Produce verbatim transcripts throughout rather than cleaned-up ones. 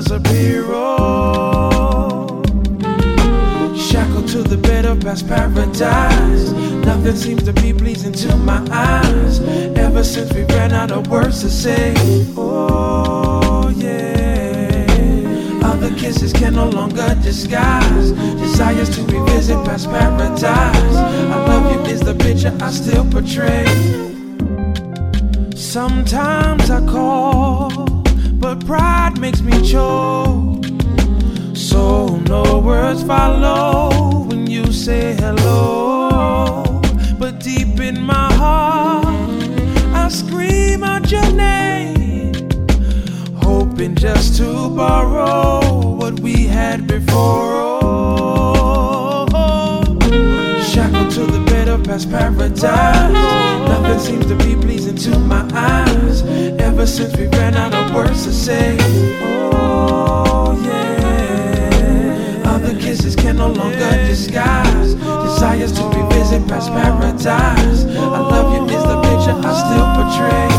hero. Shackled to the bed of past paradise. Nothing seems to be pleasing to my eyes. Ever since we ran out of words to say. Oh yeah. Other kisses can no longer disguise desires to revisit past paradise. I love you is the picture I still portray. Sometimes I call, but pride makes me choke. So no words follow when you say hello. But deep in my heart, I scream out your name, hoping just to borrow what we had before. Oh, shackled to the bed of past paradise. Nothing seems to be pleasing to my eyes. Ever since we ran out of words to say. Oh yeah. Other kisses can no longer disguise desires to revisit past paradise. I love you is the picture I still portray.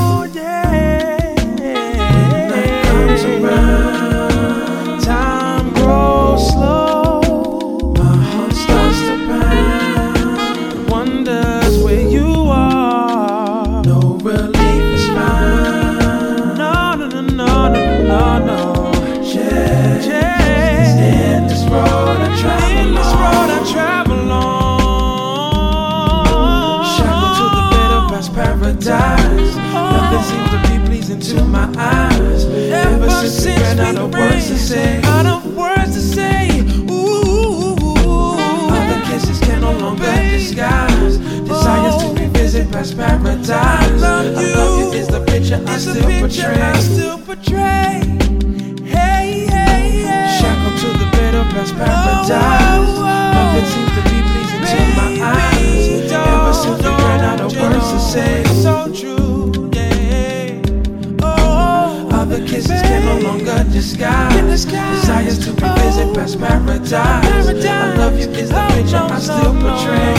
When night comes around, time grows slow. My heart starts to pound, wonders where you are. No relief is found. No, no, no, no, no, no, no. Yeah, yeah. In this road I travel in this road I travel on. Shackled to the bed of past paradise. Nothing seems to be pleasing to my eyes. Ever since we ran out of words to say. Out of words to say. Ooh. Other kisses can no longer disguise desires to revisit past paradise. I love you, I love you is the picture I still portray. I still portray. Hey, hey, hey. Shackled to the bed of past paradise. Nothing seems to be pleasing to my eyes. Ever since we ran out of words to say. So true, yeah. Oh, other kisses can no longer disguise desires to revisit past paradise. I love you is the picture I still portray.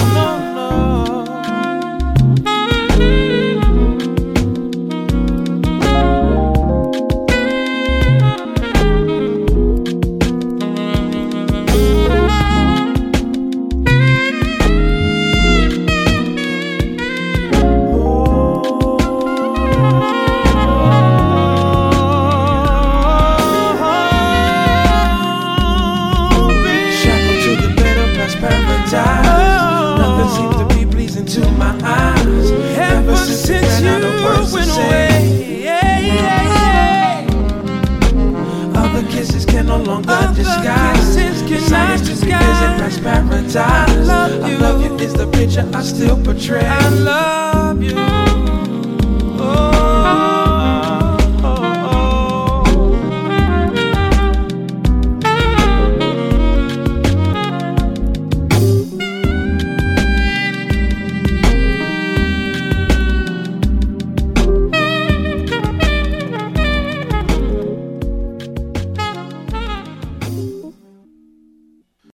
Nothing seems to be pleasing to my eyes. Ever since we ran out of words to say. Other kisses can no longer disguise desires to revisit past paradise. I love you is the picture I still portray. I love you.